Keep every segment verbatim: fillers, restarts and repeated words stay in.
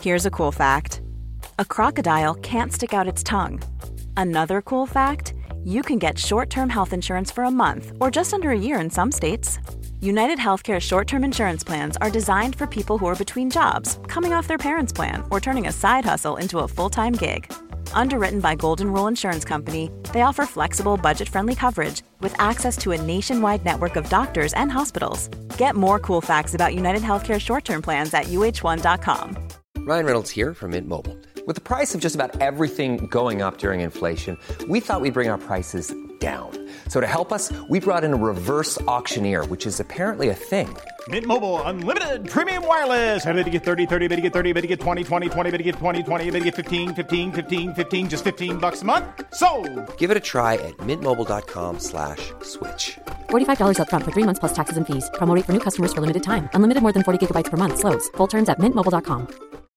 Here's a cool fact. A crocodile can't stick out its tongue. Another cool fact, you can get short-term health insurance for a month or just under a year in some states. United Healthcare short-term insurance plans are designed for people who are between jobs, coming off their parents' plan, or turning a side hustle into a full-time gig. Underwritten by Golden Rule Insurance Company, they offer flexible, budget-friendly coverage with access to a nationwide network of doctors and hospitals. Get more cool facts about United Healthcare short-term plans at U H one dot com. Ryan Reynolds here from Mint Mobile. With the price of just about everything going up during inflation, we thought we'd bring our prices down. So to help us, we brought in a reverse auctioneer, which is apparently a thing. Mint Mobile Unlimited Premium Wireless. How to get thirty, thirty, bit to get thirty, bit to get twenty, twenty, twenty, bit to get twenty, twenty, bit to get fifteen, fifteen, fifteen, fifteen, just fifteen bucks a month? Sold! Give it a try at mintmobile.com slash switch. forty-five dollars up front for three months plus taxes and fees. Promo rate for new customers for limited time. Unlimited more than forty gigabytes per month. Slows full terms at mint mobile dot com.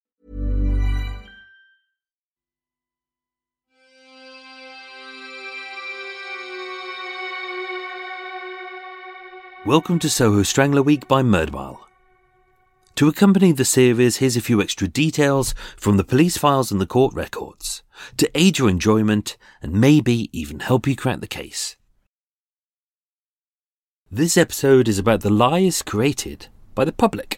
Welcome to Soho Strangler Week by Murdermile. To accompany the series, here's a few extra details from the police files and the court records, to aid your enjoyment and maybe even help you crack the case. This episode is about the lies created by the public.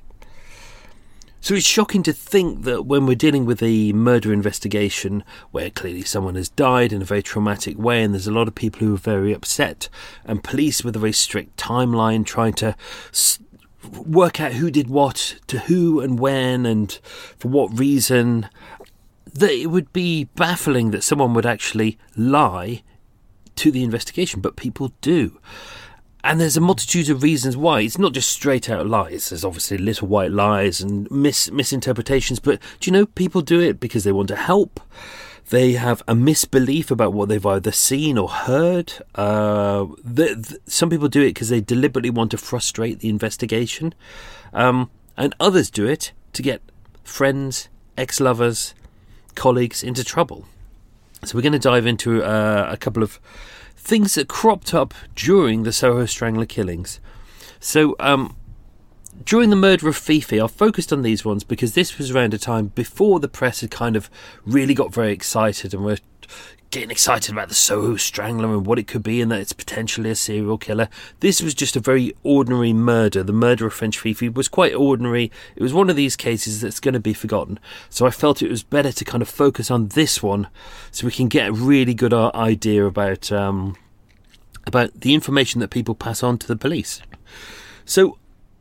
So it's shocking to think that when we're dealing with a murder investigation where clearly someone has died in a very traumatic way and there's a lot of people who are very upset, and police with a very strict timeline trying to s- work out who did what to who and when and for what reason, that it would be baffling that someone would actually lie to the investigation, but people do. And there's a multitude of reasons why. It's not just straight out lies. There's obviously little white lies and mis- misinterpretations. But do you know, people do it because they want to help. They have a misbelief about what they've either seen or heard. Uh, the, the, some people do it because they deliberately want to frustrate the investigation. Um, and others do it to get friends, ex-lovers, colleagues into trouble. So we're going to dive into uh, a couple of things that cropped up during the Soho Strangler killings. So, um, during the murder of Fifi, I focused on these ones because this was around a time before the press had kind of really got very excited and were getting excited about the Soho Strangler and what it could be and that it's potentially a serial killer. This was just a very ordinary murder. The murder of French Fifi was quite ordinary. It was one of these cases that's going to be forgotten. So I felt it was better to kind of focus on this one so we can get a really good idea about um, about the information that people pass on to the police. So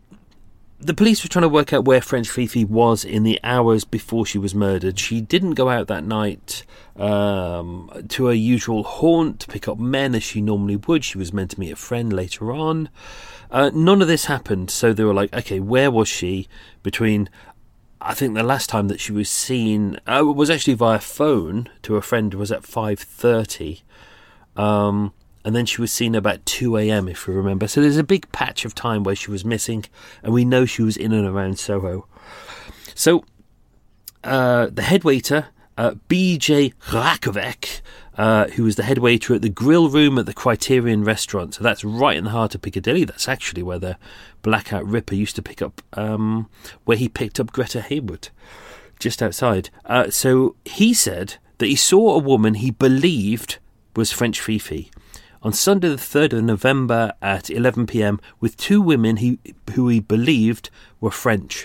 the police were trying to work out where French Fifi was in the hours before she was murdered. She didn't go out that night um, to her usual haunt to pick up men as she normally would. She was meant to meet a friend later on. Uh, none of this happened, so they were like, okay, where was she between... I think the last time that she was seen uh, was actually via phone to a friend was at five thirty. Um... And then she was seen about two a.m, if you remember. So there's a big patch of time where she was missing. And we know she was in and around Soho. So uh, the head waiter, uh, B J Rakovic, uh, who was the head waiter at the grill room at the Criterion restaurant. So that's right in the heart of Piccadilly. That's actually where the Blackout Ripper used to pick up, um, where he picked up Greta Haywood, just outside. Uh, so he said that he saw a woman he believed was French Fifi on Sunday the third of November at eleven p.m. with two women he, who he believed were French.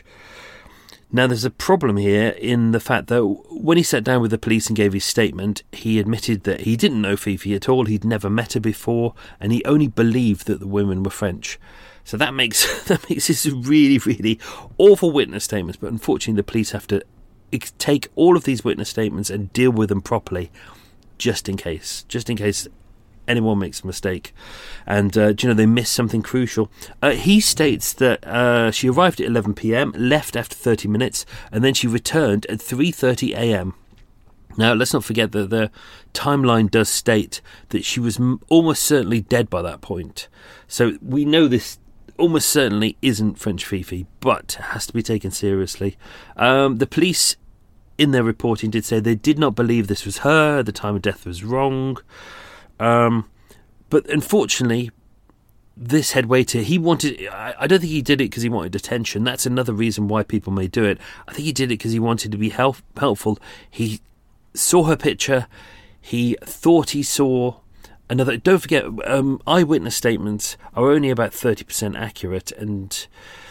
Now there's a problem here in the fact that when he sat down with the police and gave his statement, he admitted that he didn't know Fifi at all, he'd never met her before, and he only believed that the women were French. So that makes that makes this a really, really awful witness statements, but unfortunately the police have to take all of these witness statements and deal with them properly, just in case, just in case anyone makes a mistake and uh, do you know they miss something crucial. Uh, he states that uh, she arrived at eleven p.m, left after thirty minutes, and then she returned at three thirty a.m. Now let's not forget that the timeline does state that she was m- almost certainly dead by that point, so we know this almost certainly isn't French Fifi, but it has to be taken seriously. Um, the police in their reporting did say they did not believe this was her, the time of death was wrong. Um, but unfortunately, this head waiter, he wanted, I, I don't think he did it because he wanted attention. That's another reason why people may do it. I think he did it because he wanted to be help, helpful. He saw her picture. He thought he saw another. Don't forget, um, eyewitness statements are only about thirty percent accurate, and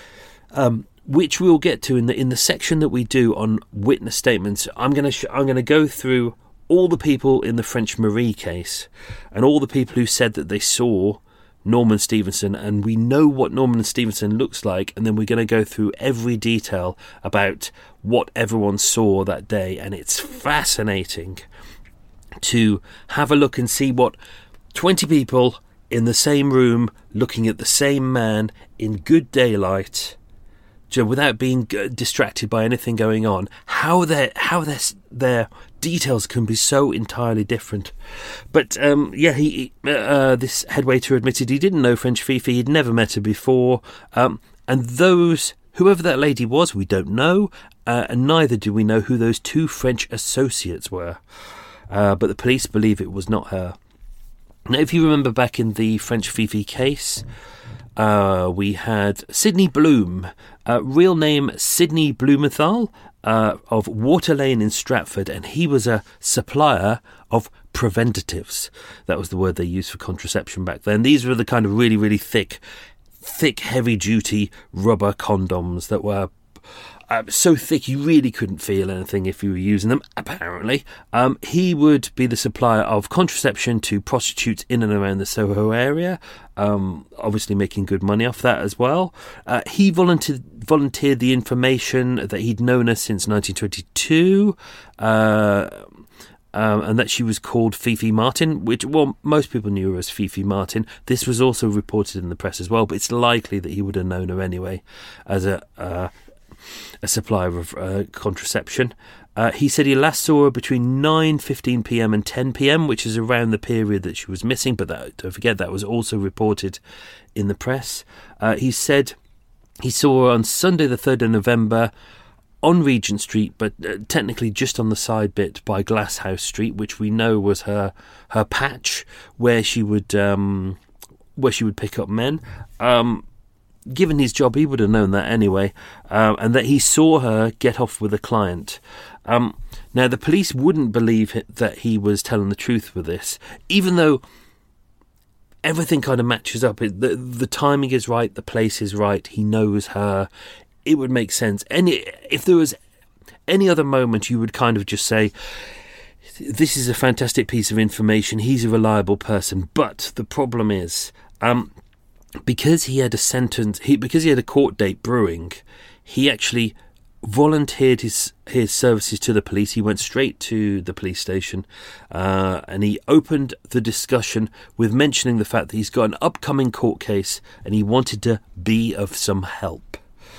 um, which we'll get to in the in the section that we do on witness statements. I'm going to sh- I'm going to go through all the people in the French Marie case and all the people who said that they saw Norman Stevenson, and we know what Norman Stevenson looks like, and then we're going to go through every detail about what everyone saw that day, and it's fascinating to have a look and see what twenty people in the same room looking at the same man in good daylight, without being distracted by anything going on, how their how their their details can be so entirely different. But um, yeah, he uh, this head waiter admitted he didn't know French Fifi. He'd never met her before, um, and those whoever that lady was, we don't know, uh, and neither do we know who those two French associates were. Uh, but the police believe it was not her. Now, if you remember back in the French Fifi case, uh, we had Sidney Bloom, uh, real name Sidney Blumenthal, uh, of Water Lane in Stratford, and he was a supplier of preventatives. That was the word they used for contraception back then. These were the kind of really, really thick, thick, heavy-duty rubber condoms that were Uh, so thick you really couldn't feel anything if you were using them, apparently. Um, he would be the supplier of contraception to prostitutes in and around the Soho area, um, obviously making good money off that as well. Uh, he volunteered, volunteered the information that he'd known her since nineteen twenty-two, uh, um, and that she was called Fifi Martin, which, well, most people knew her as Fifi Martin. This was also reported in the press as well, but it's likely that he would have known her anyway as a... Uh, a supplier of uh, contraception. Uh, he said he last saw her between nine fifteen p.m. and ten p.m, which is around the period that she was missing, but that, don't forget that was also reported in the press. Uh, he said he saw her on Sunday the third of November on Regent Street, but uh, technically just on the side bit by Glasshouse Street, which we know was her her patch where she would um, where she would pick up men. Um, Given his job, he would have known that anyway, uh, and that he saw her get off with a client. Um, now, the police wouldn't believe it, that he was telling the truth with this, even though everything kind of matches up. It, the, the timing is right, the place is right, he knows her. It would make sense. Any if there was any other moment, you would kind of just say, this is a fantastic piece of information, he's a reliable person. But the problem is... Um, Because he had a sentence, he, because he had a court date brewing, he actually volunteered his his services to the police. He went straight to the police station, uh, and he opened the discussion with mentioning the fact that he's got an upcoming court case and he wanted to be of some help,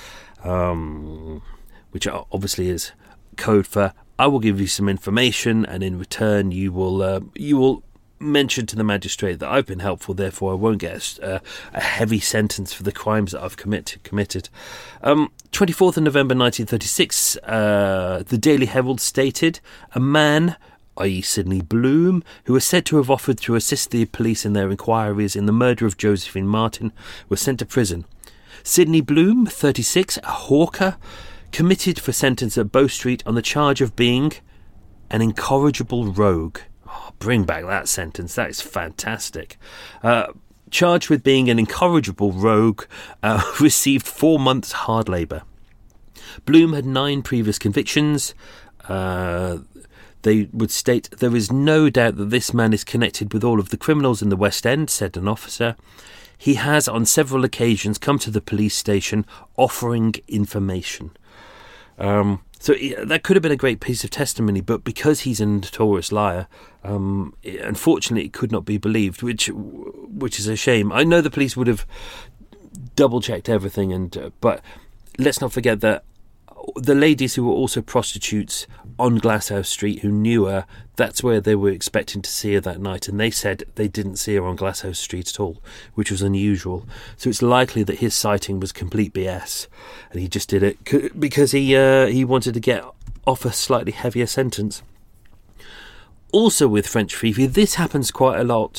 um, which obviously is code for I will give you some information, and in return you will uh, you will. mentioned to the magistrate that I've been helpful, therefore I won't get a, a heavy sentence for the crimes that I've commit, committed. Um, twenty-fourth of November nineteen thirty-six, uh, the Daily Herald stated, a man, that is. Sidney Bloom, who was said to have offered to assist the police in their inquiries in the murder of Josephine Martin, was sent to prison. Sidney Bloom, thirty-six, a hawker, committed for sentence at Bow Street on the charge of being an incorrigible rogue. Oh, bring back that sentence. That is fantastic. Uh, charged with being an incorrigible rogue, uh, received four months hard labour. Bloom had nine previous convictions. Uh, they would state, there is no doubt that this man is connected with all of the criminals in the West End, said an officer. He has on several occasions come to the police station offering information. Um... So that could have been a great piece of testimony, but because he's a notorious liar, um, it, unfortunately, it could not be believed, which which is a shame. I know the police would have double-checked everything, and uh, but let's not forget that the ladies who were also prostitutes on Glasshouse Street who knew her, that's where they were expecting to see her that night, and they said they didn't see her on Glasshouse Street at all, which was unusual. So it's likely that his sighting was complete B S, and he just did it because he uh, he wanted to get off a slightly heavier sentence. Also with French Fifi, this happens quite a lot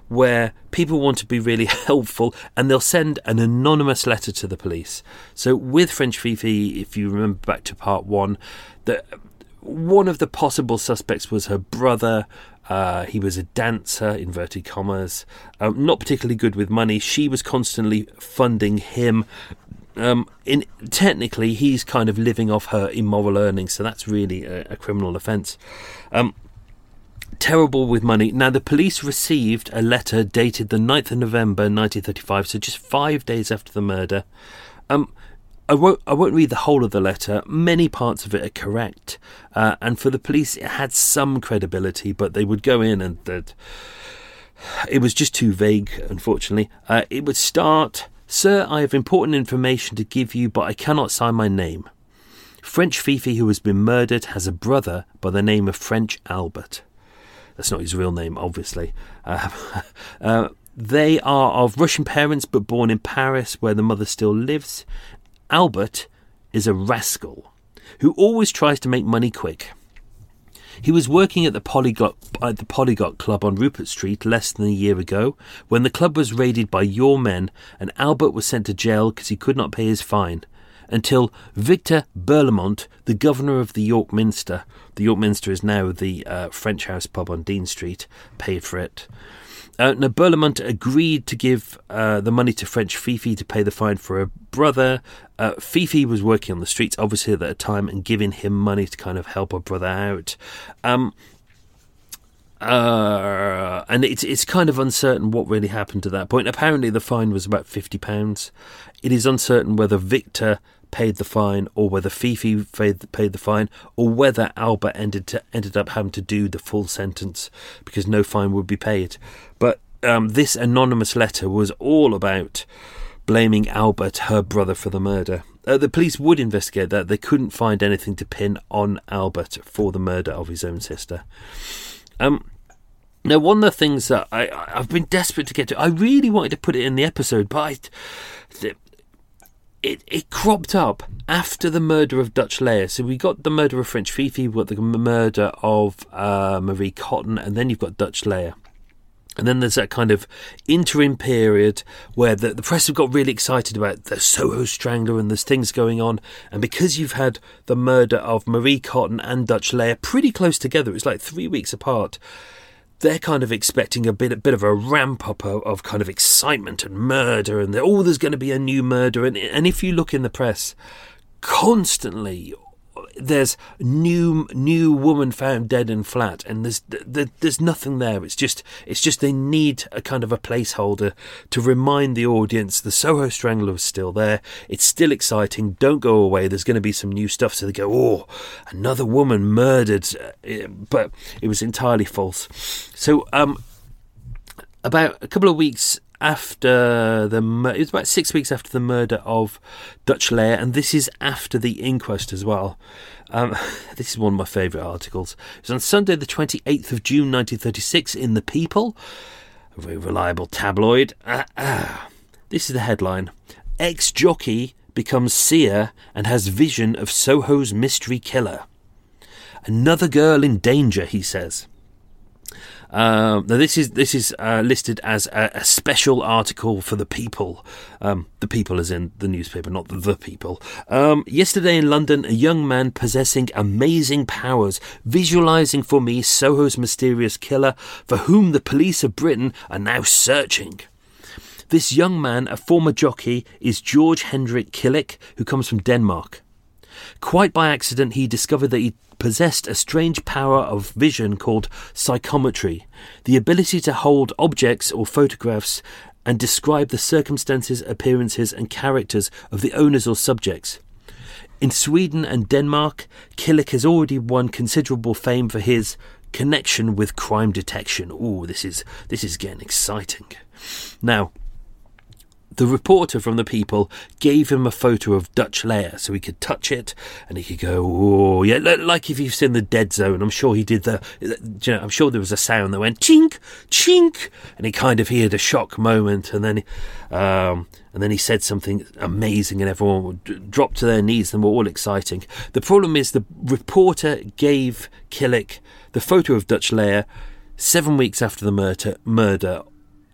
where people want to be really helpful and they'll send an anonymous letter to the police. So with French Fifi, if you remember back to part one, that one of the possible suspects was her brother. Uh, he was a dancer, inverted commas, um, not particularly good with money. She was constantly funding him. Um, in technically, he's kind of living off her immoral earnings, so that's really a, a criminal offence. Um, terrible with money. Now, the police received a letter dated the ninth of November nineteen thirty-five, so just five days after the murder. Um, I won't, I won't read the whole of the letter. Many parts of it are correct, uh, and for the police, it had some credibility, but they would go in and that it was just too vague, unfortunately. Uh, it would start, "Sir, I have important information to give you, but I cannot sign my name. French Fifi, who has been murdered, has a brother by the name of French Albert." That's not his real name, obviously. Uh, uh, they are of Russian parents, but born in Paris, where the mother still lives. Albert is a rascal who always tries to make money quick. He was working at the Polyglot, at the Polyglot Club on Rupert Street less than a year ago when the club was raided by your men and Albert was sent to jail because he could not pay his fine, until Victor Berlamont, the governor of the York Minster — the York Minster is now the uh, French House pub on Dean Street — paid for it. Uh, now, Berlamont agreed to give uh, the money to French Fifi to pay the fine for her brother. Uh, Fifi was working on the streets, obviously, at the time, and giving him money to kind of help her brother out. Um, uh, and it's it's kind of uncertain what really happened to that point. Apparently, the fine was about fifty pounds. It is uncertain whether Victor paid the fine or whether Fifi paid, paid the fine or whether Albert ended to, ended up having to do the full sentence because no fine would be paid. But um, this anonymous letter was all about blaming Albert, her brother, for the murder. Uh, the police would investigate that. They couldn't find anything to pin on Albert for the murder of his own sister. Um, now, one of the things that I, I've been desperate to get to, I really wanted to put it in the episode, but I... The, It, it cropped up after the murder of Dutch Leia. So we got the murder of French Fifi, we've got the murder of uh, Marie Cotton, and then you've got Dutch Leia. And then there's that kind of interim period where the, the press have got really excited about the Soho Strangler and there's things going on. And because you've had the murder of Marie Cotton and Dutch Leia pretty close together, it's like three weeks apart, they're kind of expecting a bit, a bit of a ramp up of, of kind of excitement and murder, and oh, there's going to be a new murder. And, and if you look in the press, constantly there's new new woman found dead in flat, and there's there, there's nothing there. It's just it's just they need a kind of a placeholder to remind the audience the Soho Strangler is still there. It's still exciting. Don't go away. There's going to be some new stuff. So they go, oh, another woman murdered, but it was entirely false. So um, about a couple of weeks after the it was about six weeks after the murder of Dutch Leia, and this is after the inquest as well. Um, this is one of my favourite articles. It was on Sunday the twenty-eighth of June nineteen thirty-six in The People, a very reliable tabloid. Uh, uh, this is the headline: Ex-jockey becomes seer and has vision of Soho's mystery killer. Another girl in danger, he says. Um, now this is this is uh, listed as a, a special article for The People. Um, the People as in the newspaper, not the, the People. Um, yesterday in London, a young man possessing amazing powers, visualising for me Soho's mysterious killer, for whom the police of Britain are now searching. This young man, a former jockey, is George Hendrik Killick, who comes from Denmark. Quite by accident, he discovered that he possessed a strange power of vision called psychometry, the ability to hold objects or photographs and describe the circumstances, appearances and characters of the owners or subjects. In Sweden and Denmark, Killick has already won considerable fame for his connection with crime detection. Ooh, this is this is getting exciting. Now, the reporter from The People gave him a photo of Dutch Leia so he could touch it and he could go, oh, yeah, like if you've seen The Dead Zone. I'm sure he did the, you know, I'm sure there was a sound that went chink, chink, and he kind of heard a shock moment, and then, um, and then he said something amazing, and everyone would drop to their knees and were all exciting. The problem is the reporter gave Killick the photo of Dutch Leia seven weeks after the murder, murder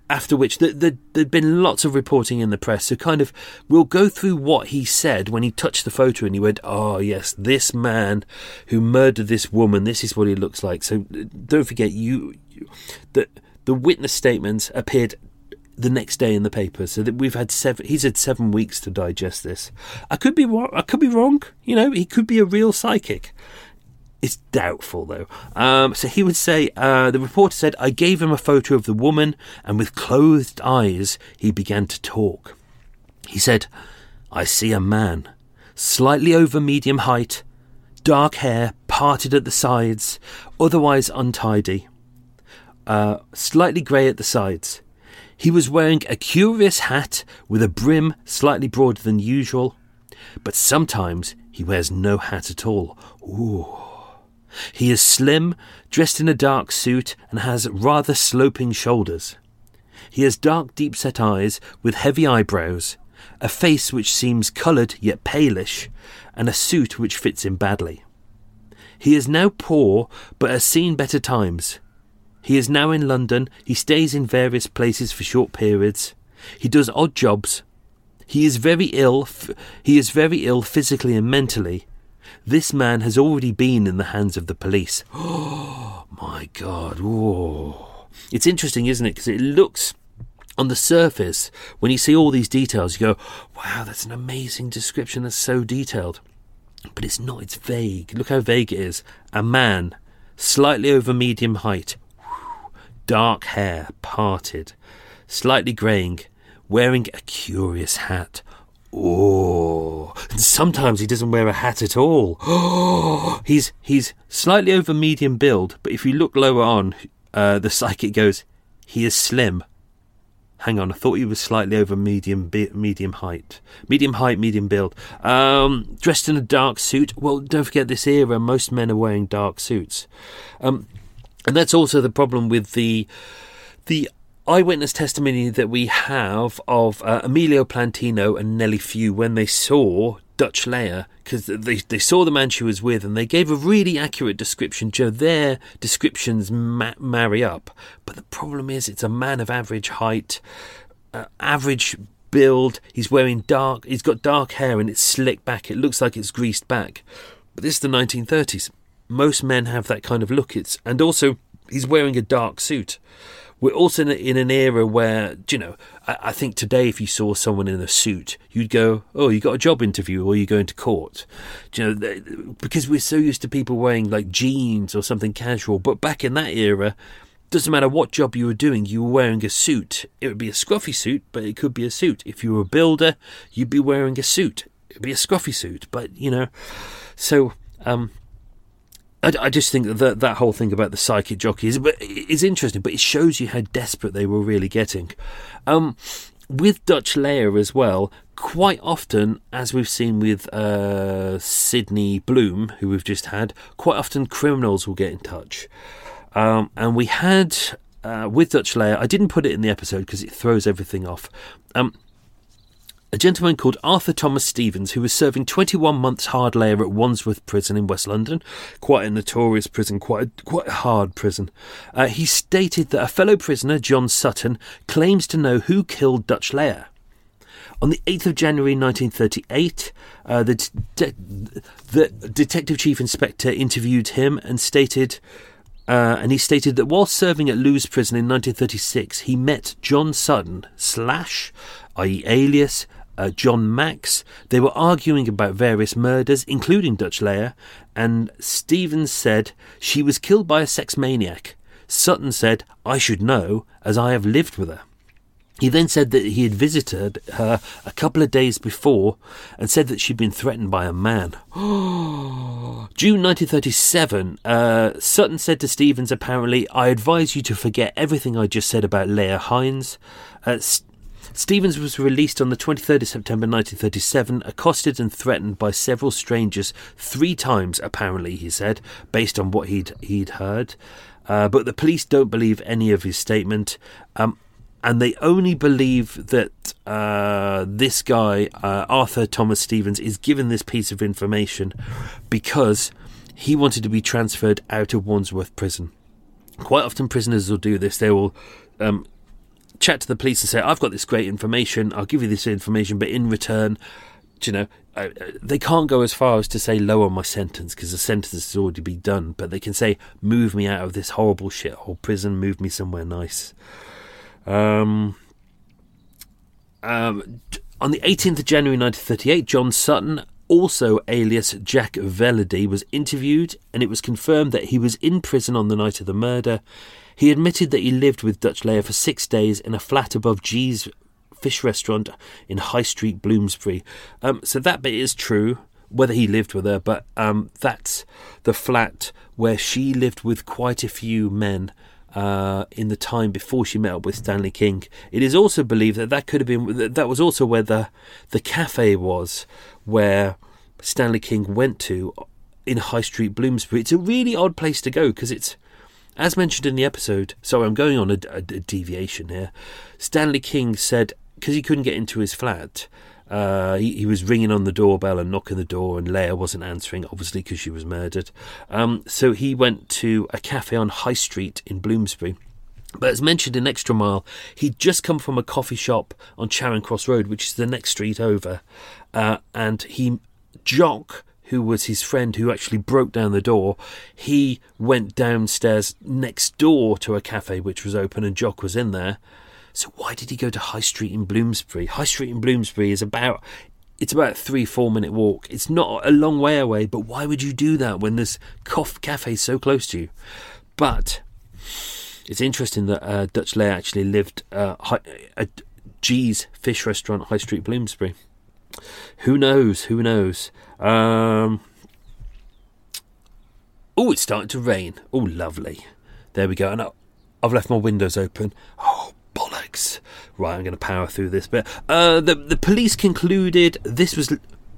after which the, the, there'd been lots of reporting in the press. So kind of, we'll go through what he said when he touched the photo and he went, oh yes, this man who murdered this woman, this is what he looks like. So don't forget, you, you the, the witness statements appeared the next day in the paper, so that we've had seven, he's had seven weeks to digest this. I could be wrong, I could be wrong, you know, he could be a real psychic. It's doubtful, though. Um, so he would say, uh, the reporter said, I gave him a photo of the woman, and with closed eyes, he began to talk. He said, I see a man, slightly over medium height, dark hair, parted at the sides, otherwise untidy, uh, slightly grey at the sides. He was wearing a curious hat with a brim slightly broader than usual, but sometimes he wears no hat at all. Ooh. He is slim, dressed in a dark suit, and has rather sloping shoulders. He has dark, deep-set eyes with heavy eyebrows, a face which seems coloured yet palish, and a suit which fits him badly. He is now poor, but has seen better times. He is now in London. He stays in various places for short periods. He does odd jobs. He is very ill. F- he is very ill physically and mentally. This man has already been in the hands of the police. Oh, my God. Whoa. It's interesting, isn't it? Because it looks, on the surface, when you see all these details, you go, wow, that's an amazing description. That's so detailed. But it's not. It's vague. Look how vague it is. A man, slightly over medium height, dark hair, parted, slightly greying, wearing a curious hat. Oh, and sometimes he doesn't wear a hat at all. Oh, he's he's slightly over medium build, but if you look lower on, uh, the psychic goes, he is slim. Hang on, I thought he was slightly over medium medium height. Medium height, medium build. Um, dressed in a dark suit. Well, don't forget this era, most men are wearing dark suits. Um, and that's also the problem with the the eyewitness testimony that we have of uh, Emilio Plantino and Nellie Few when they saw Dutch Leia, because they, they saw the man she was with and they gave a really accurate description. Joe, their descriptions ma- marry up. But the problem is it's a man of average height, uh, average build. He's wearing dark, he's got dark hair and it's slicked back. It looks like it's greased back. But this is the nineteen thirties. Most men have that kind of look. It's and also he's wearing a dark suit. We're also in, a, in an era where, you know, I, I think today if you saw someone in a suit, you'd go, oh, you got a job interview or you're going to court. Do you know, they, because we're so used to people wearing like jeans or something casual. But back in that era, doesn't matter what job you were doing, you were wearing a suit. It would be a scruffy suit, but it could be a suit. If you were a builder, you'd be wearing a suit. It would be a scruffy suit. But, you know, so... um I, I just think that that whole thing about the psychic jockeys is interesting, but it shows you how desperate they were really getting. Um, with Dutch Leia as well, quite often, as we've seen with uh, Sydney Bloom, who we've just had, quite often criminals will get in touch. Um, and we had, uh, with Dutch Leia, I didn't put it in the episode because it throws everything off. Um, A gentleman called Arthur Thomas Stevens, who was serving twenty-one months hard labour at Wandsworth Prison in West London, quite a notorious prison, quite a, quite a hard prison. Uh, he stated that a fellow prisoner, John Sutton, claims to know who killed Dutch Leia. On the eighth of January nineteen thirty-eight, uh, the, de- the Detective Chief Inspector interviewed him and stated... Uh, and he stated that while serving at Lewes Prison in nineteen thirty-six, he met John Sutton, slash, that is alias, uh, John Max. They were arguing about various murders, including Dutch Leia, and Stevens said she was killed by a sex maniac. Sutton said, I should know, as I have lived with her. He then said that he had visited her a couple of days before and said that she'd been threatened by a man. June nineteen thirty-seven, uh, Sutton said to Stevens, apparently, I advise you to forget everything I just said about Leia Hines. Uh, S- Stevens was released on the twenty-third of September nineteen thirty-seven, accosted and threatened by several strangers three times, apparently, he said, based on what he'd, he'd heard. Uh, but the police don't believe any of his statement. Um, And they only believe that uh, this guy, uh, Arthur Thomas Stevens, is given this piece of information because he wanted to be transferred out of Wandsworth Prison. Quite often prisoners will do this. They will um, chat to the police and say, I've got this great information, I'll give you this information, but in return, you know, uh, they can't go as far as to say lower my sentence, because the sentence has already been done, but they can say, move me out of this horrible shithole prison, move me somewhere nice. Um, um, on the eighteenth of January nineteen thirty-eight, John Sutton, also alias Jack Velody, was interviewed, and it was confirmed that he was in prison on the night of the murder. He admitted that he lived with Dutch Leah for six days in a flat above G's Fish Restaurant in High Street, Bloomsbury. Um, so that bit is true, whether he lived with her, but um, that's the flat where she lived with quite a few men uh, in the time before she met up with Stanley King. It is also believed that that could have been, that was also where the, the cafe was, where Stanley King went to in High Street, Bloomsbury. It's a really odd place to go, because it's, as mentioned in the episode, sorry, I'm going on a, a, a deviation here. Stanley King said, because he couldn't get into his flat, uh, he, he was ringing on the doorbell and knocking the door, and Leah wasn't answering, obviously because she was murdered. Um, so he went to a cafe on High Street in Bloomsbury. But as mentioned in Extra Mile, he'd just come from a coffee shop on Charing Cross Road, which is the next street over, uh, and he, Jock, who was his friend who actually broke down the door, he went downstairs next door to a cafe which was open, and Jock was in there. So why did he go to High Street in Bloomsbury? High Street in Bloomsbury is about, it's about a three, four minute walk. It's not a long way away, but why would you do that when there's cough cafe so close to you? But it's interesting that uh, Dutch Leah actually lived uh, at G's Fish Restaurant, High Street, Bloomsbury. Who knows? Who knows? Um, oh, it's starting to rain. Oh, lovely. There we go. And I've left my windows open. Oh, bollocks. Right, I'm going to power through this bit. Uh, the, the police concluded this was...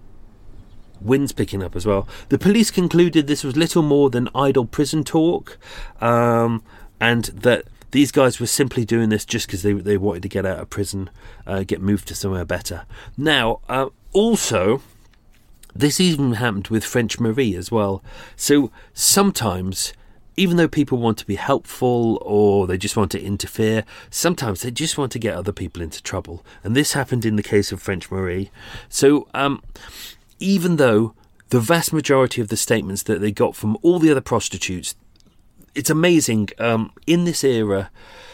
Wind's picking up as well. The police concluded this was little more than idle prison talk, um, and that these guys were simply doing this just because they they wanted to get out of prison, uh, get moved to somewhere better. Now, uh, also, this even happened with French Marie as well. So sometimes, even though people want to be helpful or they just want to interfere, sometimes they just want to get other people into trouble. And this happened in the case of French Marie. So um, even though the vast majority of the statements that they got from all the other prostitutes, it's amazing, um, in this era,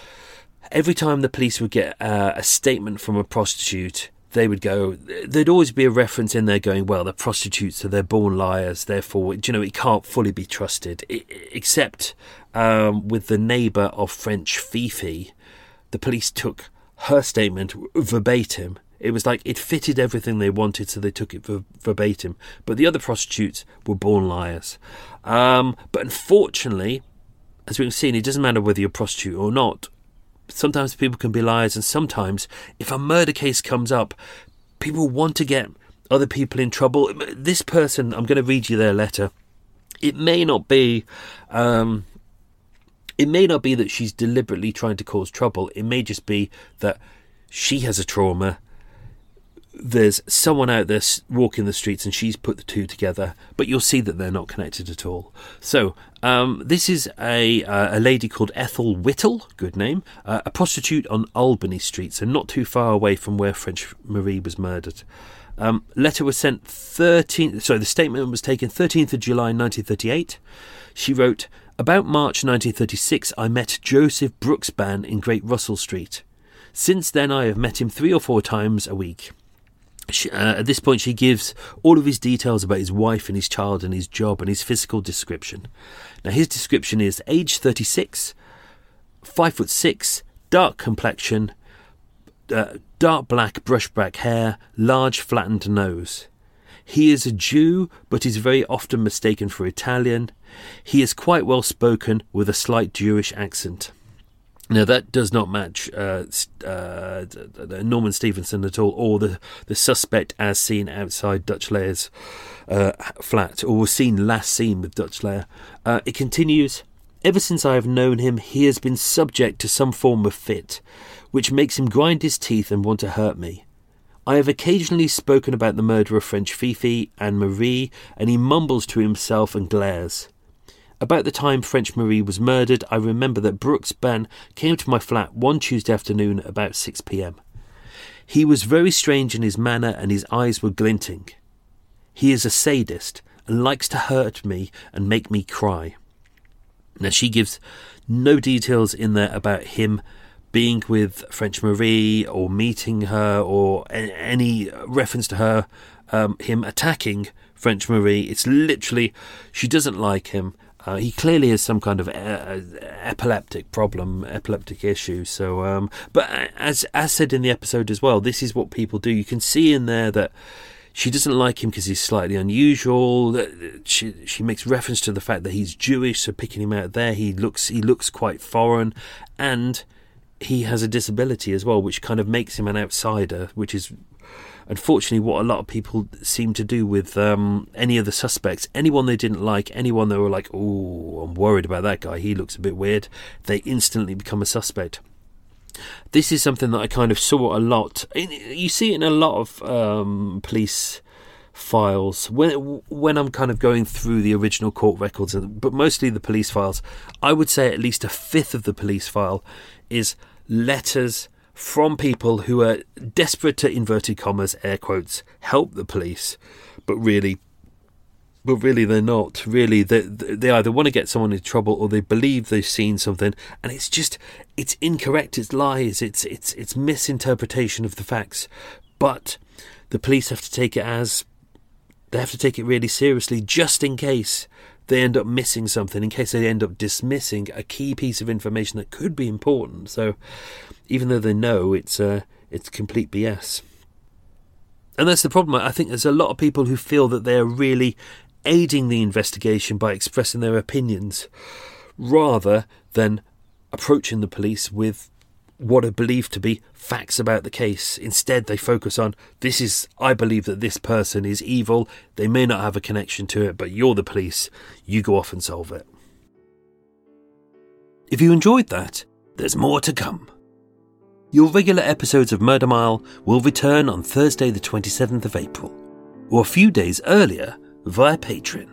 every time the police would get uh, a statement from a prostitute, they would go, there'd always be a reference in there going, well, they're prostitutes, so they're born liars, therefore, you know, it can't fully be trusted. It, except um, with the neighbour of French Fifi, the police took her statement verbatim. It was like it fitted everything they wanted, so they took it ver- verbatim. But the other prostitutes were born liars. Um, but unfortunately, as we've seen, it doesn't matter whether you're a prostitute or not. Sometimes people can be liars, and sometimes if a murder case comes up, people want to get other people in trouble. This person, I'm going to read you their letter. It may not be, um, it may not be that she's deliberately trying to cause trouble. It may just be that she has a trauma. There's someone out there walking the streets and she's put the two together, but you'll see that they're not connected at all. So um, this is a uh, a lady called Ethel Whittle, good name, uh, a prostitute on Albany Street, so not too far away from where French Marie was murdered. Um, letter was sent thirteenth. Sorry, the statement was taken thirteenth of July nineteen thirty-eight. She wrote, "About March nineteen thirty-six, I met Joseph Brooksban in Great Russell Street. Since then, I have met him three or four times a week." She, uh, at this point, she gives all of his details about his wife and his child and his job and his physical description. Now, his description is age thirty-six, five foot six, dark complexion, uh, dark black brush back hair, large flattened nose. He is a Jew, but is very often mistaken for Italian. He is quite well spoken with a slight Jewish accent. Now, that does not match uh, uh, Norman Stevenson at all, or the, the suspect as seen outside Dutch Leah's uh, flat, or was seen last seen with Dutch Leah. Uh, it continues, "Ever since I have known him, he has been subject to some form of fit, which makes him grind his teeth and want to hurt me. I have occasionally spoken about the murder of French Fifi and Marie, and he mumbles to himself and glares. About the time French Marie was murdered, I remember that Brooks Bann came to my flat one Tuesday afternoon about six p.m. He was very strange in his manner and his eyes were glinting. He is a sadist and likes to hurt me and make me cry. Now, she gives no details in there about him being with French Marie or meeting her or a- any reference to her, um, him attacking French Marie. It's literally, she doesn't like him. Uh, he clearly has some kind of uh, epileptic problem, epileptic issue. So, um, but as as said in the episode as well, this is what people do. You can see in there that she doesn't like him because he's slightly unusual. She she makes reference to the fact that he's Jewish, so picking him out there, he looks he looks quite foreign, and he has a disability as well, which kind of makes him an outsider, which is unfortunately what a lot of people seem to do with um, any of the suspects. Anyone they didn't like, anyone they were like, oh, I'm worried about that guy, he looks a bit weird, they instantly become a suspect. This is something that I kind of saw a lot. You see it in a lot of um, police files when when I'm kind of going through the original court records, but mostly the police files. I would say at least a fifth of the police file is letters from people who are desperate to, inverted commas, air quotes, help the police, but really but really they're not. Really, they, they either want to get someone in trouble or they believe they've seen something, and it's just, it's incorrect, it's lies, it's it's it's misinterpretation of the facts. But the police have to take it as, they have to take it really seriously, just in case they end up missing something, in case they end up dismissing a key piece of information that could be important. So even though they know, it's uh, it's complete B S. And that's the problem. I think there's a lot of people who feel that they're really aiding the investigation by expressing their opinions, rather than approaching the police with what are believed to be facts about the case. Instead, they focus on, this is, I believe that this person is evil, they may not have a connection to it, but you're the police, you go off and solve it. If you enjoyed that, there's more to come. Your regular episodes of Murder Mile will return on Thursday the twenty-seventh of April, or a few days earlier via Patreon.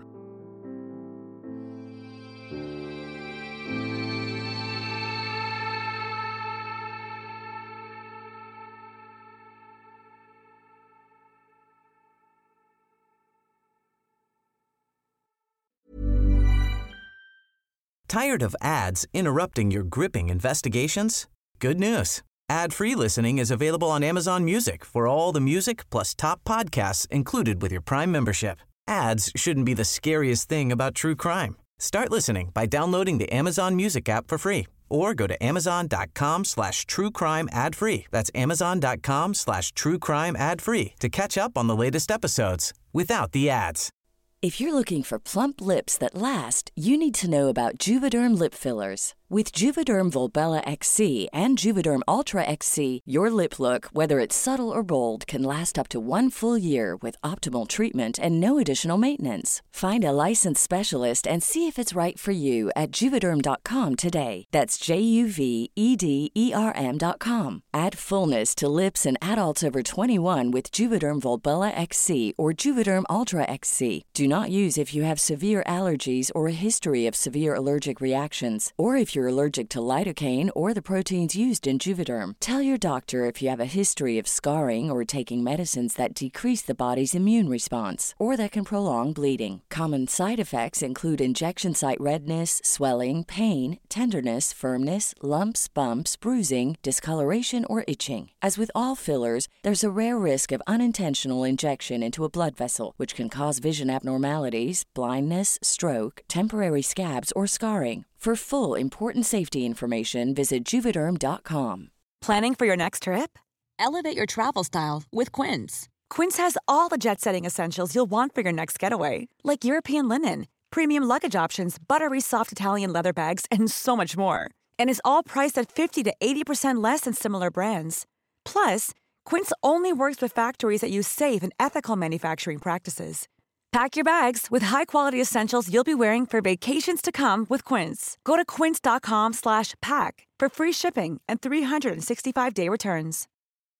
Tired of ads interrupting your gripping investigations? Good news. Ad-free listening is available on Amazon Music for all the music plus top podcasts included with your Prime membership. Ads shouldn't be the scariest thing about true crime. Start listening by downloading the Amazon Music app for free or go to amazon.com slash true crime ad free. That's amazon.com slash true crime ad free to catch up on the latest episodes without the ads. If you're looking for plump lips that last, you need to know about Juvederm lip fillers. With Juvederm Volbella X C and Juvederm Ultra X C, your lip look, whether it's subtle or bold, can last up to one full year with optimal treatment and no additional maintenance. Find a licensed specialist and see if it's right for you at Juvederm dot com today. That's J U V E D E R M dot com. Add fullness to lips in adults over twenty-one with Juvederm Volbella X C or Juvederm Ultra X C. Do not use if you have severe allergies or a history of severe allergic reactions, or if you're allergic to lidocaine or the proteins used in Juvederm. Tell your doctor if you have a history of scarring or taking medicines that decrease the body's immune response or that can prolong bleeding. Common side effects include injection site redness, swelling, pain, tenderness, firmness, lumps, bumps, bruising, discoloration, or itching. As with all fillers, there's a rare risk of unintentional injection into a blood vessel, which can cause vision abnormalities, blindness, stroke, temporary scabs, or scarring. For full, important safety information, visit Juvederm dot com. Planning for your next trip? Elevate your travel style with Quince. Quince has all the jet-setting essentials you'll want for your next getaway, like European linen, premium luggage options, buttery soft Italian leather bags, and so much more. And is all priced at fifty to eighty percent less than similar brands. Plus, Quince only works with factories that use safe and ethical manufacturing practices. Pack your bags with high-quality essentials you'll be wearing for vacations to come with Quince. Go to quince.com slash pack for free shipping and three sixty-five day returns.